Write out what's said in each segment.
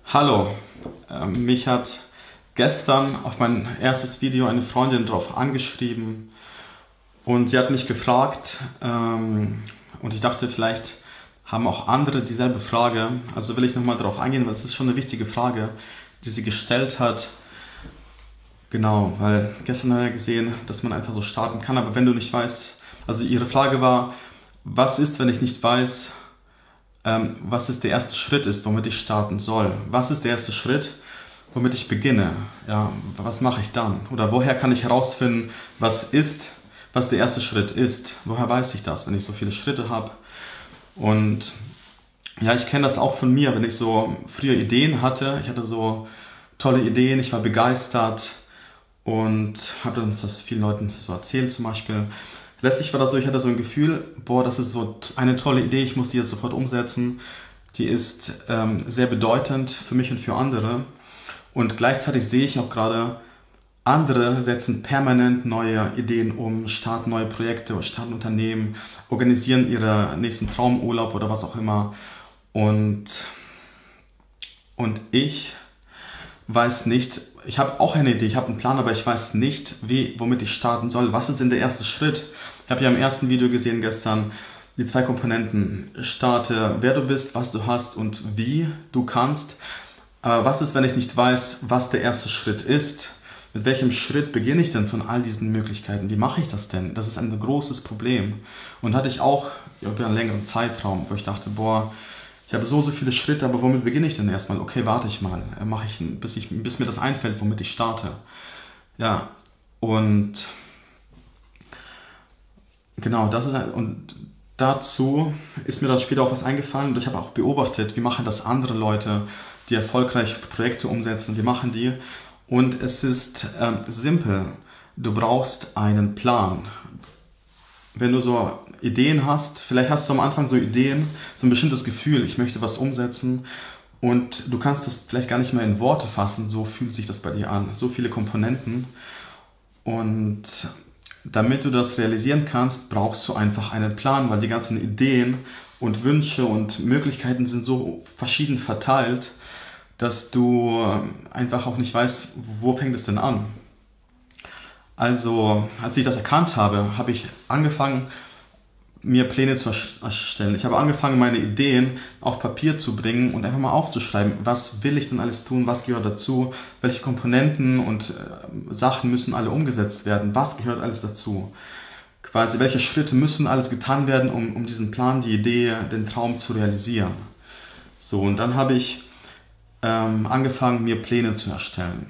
Hallo, mich hat gestern auf mein erstes Video eine Freundin drauf angeschrieben und sie hat mich gefragt und ich dachte, vielleicht haben auch andere dieselbe Frage. Also will ich nochmal darauf eingehen, weil es ist schon eine wichtige Frage, die sie gestellt hat. Genau, weil gestern haben wir gesehen, dass man einfach so starten kann, aber wenn du nicht weißt, also ihre Frage war, was ist, wenn ich nicht weiß, was ist der erste Schritt ist, womit ich starten soll? Was ist der erste Schritt, womit ich beginne? Ja, was mache ich dann? Oder woher kann ich herausfinden, was der erste Schritt ist? Woher weiß ich das, wenn ich so viele Schritte habe? Und ja, ich kenne das auch von mir, wenn ich so früher Ideen hatte. Ich hatte so tolle Ideen, ich war begeistert und habe das vielen Leuten so erzählt zum Beispiel. Letztlich war das so, ich hatte so ein Gefühl, boah, das ist so eine tolle Idee, ich muss die jetzt sofort umsetzen. Die ist sehr bedeutend für mich und für andere. Und gleichzeitig sehe ich auch gerade, andere setzen permanent neue Ideen um, starten neue Projekte, starten Unternehmen, organisieren ihren nächsten Traumurlaub oder was auch immer. Und ich weiß nicht, ich habe auch eine Idee, ich habe einen Plan, aber ich weiß nicht, womit ich starten soll. Was ist denn der erste Schritt? Ich habe ja im ersten Video gesehen gestern die 2 Komponenten. Starte, wer du bist, was du hast und wie du kannst. Aber was ist, wenn ich nicht weiß, was der erste Schritt ist? Mit welchem Schritt beginne ich denn von all diesen Möglichkeiten? Wie mache ich das denn? Das ist ein großes Problem. Und hatte ich auch über einen längeren Zeitraum, wo ich dachte, boah, ich habe so viele Schritte, aber womit beginne ich denn erstmal? Okay, warte ich mal. Mache ich, bis mir das einfällt, womit ich starte. Ja, und genau, und dazu ist mir dann später auch was eingefallen und ich habe auch beobachtet, wie machen das andere Leute, die erfolgreich Projekte umsetzen, wie machen die? Und es ist simpel. Du brauchst einen Plan. Wenn du so Ideen hast, vielleicht hast du am Anfang so Ideen, so ein bestimmtes Gefühl, ich möchte was umsetzen und du kannst das vielleicht gar nicht mehr in Worte fassen, so fühlt sich das bei dir an. So viele Komponenten und damit du das realisieren kannst, brauchst du einfach einen Plan, weil die ganzen Ideen und Wünsche und Möglichkeiten sind so verschieden verteilt, dass du einfach auch nicht weißt, wo fängt es denn an. Also, als ich das erkannt habe, habe ich angefangen, mir Pläne zu erstellen. Ich habe angefangen, meine Ideen auf Papier zu bringen und einfach mal aufzuschreiben, was will ich denn alles tun, was gehört dazu, welche Komponenten und Sachen müssen alle umgesetzt werden, was gehört alles dazu. Quasi, welche Schritte müssen alles getan werden, um diesen Plan, die Idee, den Traum zu realisieren. So, und dann habe ich angefangen, mir Pläne zu erstellen.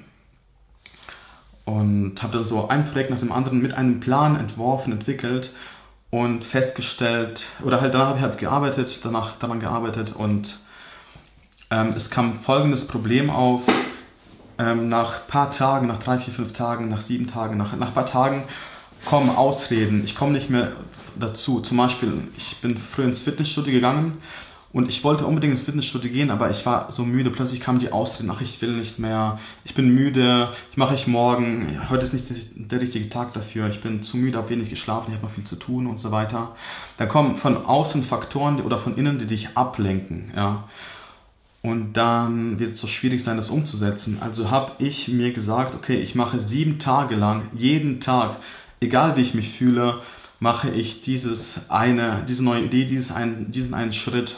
Und habe dann so ein Projekt nach dem anderen mit einem Plan entwickelt und festgestellt, oder halt danach habe ich halt daran gearbeitet und es kam folgendes Problem auf, nach ein paar Tagen, nach 3, 4, 5 Tagen, nach 7 Tagen, nach ein paar Tagen kommen Ausreden, ich komme nicht mehr dazu. Zum Beispiel, ich bin früher ins Fitnessstudio gegangen und ich wollte unbedingt ins Fitnessstudio gehen, aber ich war so müde. Plötzlich kamen die Ausreden, ach, ich will nicht mehr, ich bin müde, mache ich morgen, heute ist nicht der richtige Tag dafür, ich bin zu müde, habe wenig geschlafen, ich habe noch viel zu tun und so weiter. Da kommen von außen Faktoren oder von innen, die dich ablenken, ja. Und dann wird es so schwierig sein, das umzusetzen. Also habe ich mir gesagt, okay, ich mache 7 Tage lang, jeden Tag, egal wie ich mich fühle, mache ich diese neue Idee, diesen einen Schritt.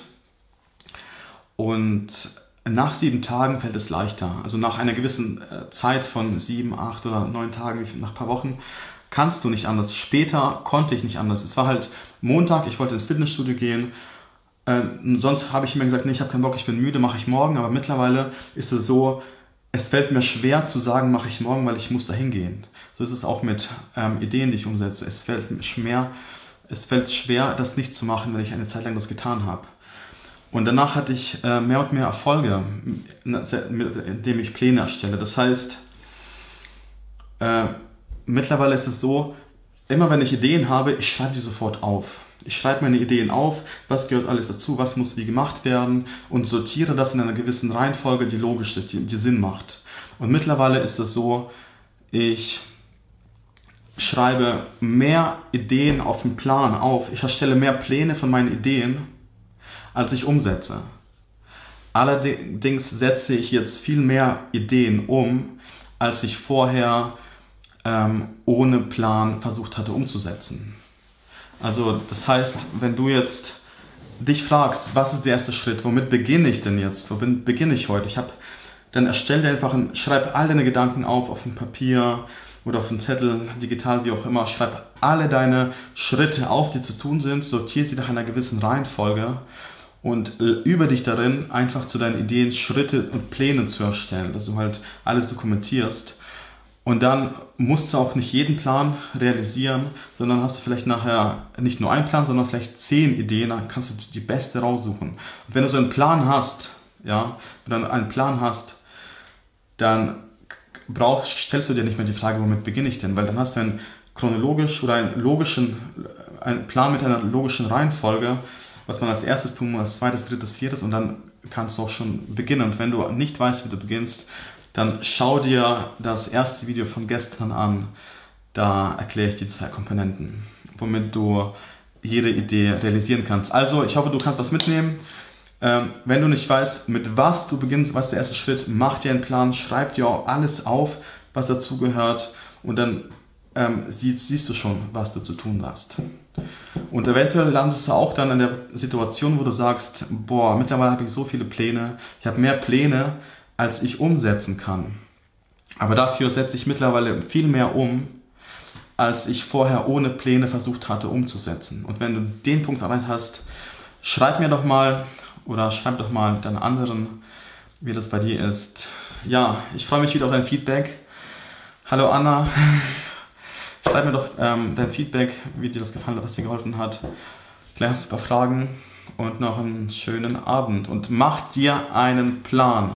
Und nach 7 Tagen fällt es leichter. Also nach einer gewissen Zeit von 7, 8 oder 9 Tagen, nach ein paar Wochen, kannst du nicht anders. Später konnte ich nicht anders. Es war halt Montag, ich wollte ins Fitnessstudio gehen. Sonst habe ich mir gesagt, nee, ich habe keinen Bock, ich bin müde, mache ich morgen. Aber mittlerweile ist es so, es fällt mir schwer zu sagen, mache ich morgen, weil ich muss da hingehen. So ist es auch mit Ideen, die ich umsetze. Es fällt schwer, das nicht zu machen, wenn ich eine Zeit lang das getan habe. Und danach hatte ich mehr und mehr Erfolge, indem ich Pläne erstelle. Das heißt, mittlerweile ist es so, immer wenn ich Ideen habe, ich schreibe die sofort auf. Ich schreibe meine Ideen auf, was gehört alles dazu, was muss wie gemacht werden und sortiere das in einer gewissen Reihenfolge, die logisch ist, die Sinn macht. Und mittlerweile ist es so, ich schreibe mehr Ideen auf dem Plan auf. Ich erstelle mehr Pläne von meinen Ideen, als ich umsetze. Allerdings setze ich jetzt viel mehr Ideen um, als ich vorher ohne Plan versucht hatte umzusetzen. Also das heißt, wenn du jetzt dich fragst, was ist der erste Schritt, womit beginne ich denn jetzt, womit beginne ich heute? Dann erstell dir einfach schreib all deine Gedanken auf ein Papier oder auf einen Zettel, digital, wie auch immer. Schreib alle deine Schritte auf, die zu tun sind, sortiere sie nach einer gewissen Reihenfolge und übe dich darin, einfach zu deinen Ideen Schritte und Pläne zu erstellen, dass du halt alles dokumentierst. Und dann musst du auch nicht jeden Plan realisieren, sondern hast du vielleicht nachher nicht nur einen Plan, sondern vielleicht 10 Ideen, dann kannst du die beste raussuchen. Und wenn du so einen Plan hast, dann stellst du dir nicht mehr die Frage, womit beginne ich denn? Weil dann hast du einen Plan mit einer logischen Reihenfolge, was man als erstes tun muss, als zweites, drittes, viertes, und dann kannst du auch schon beginnen. Und wenn du nicht weißt, wie du beginnst, dann schau dir das erste Video von gestern an. Da erkläre ich die 2 Komponenten, womit du jede Idee realisieren kannst. Also, ich hoffe, du kannst was mitnehmen. Wenn du nicht weißt, mit was du beginnst, was ist der erste Schritt, mach dir einen Plan, schreib dir auch alles auf, was dazugehört, und dann siehst du schon, was du zu tun hast. Und eventuell landest du auch dann in der Situation, wo du sagst, boah, mittlerweile habe ich so viele Pläne, ich habe mehr Pläne, als ich umsetzen kann. Aber dafür setze ich mittlerweile viel mehr um, als ich vorher ohne Pläne versucht hatte umzusetzen. Und wenn du den Punkt erreicht hast, schreib mir doch mal oder schreib doch mal deinen anderen, wie das bei dir ist. Ja, ich freue mich wieder auf dein Feedback. Hallo Anna, schreib mir doch dein Feedback, wie dir das gefallen hat, was dir geholfen hat. Vielleicht hast du ein paar Fragen und noch einen schönen Abend. Und mach dir einen Plan.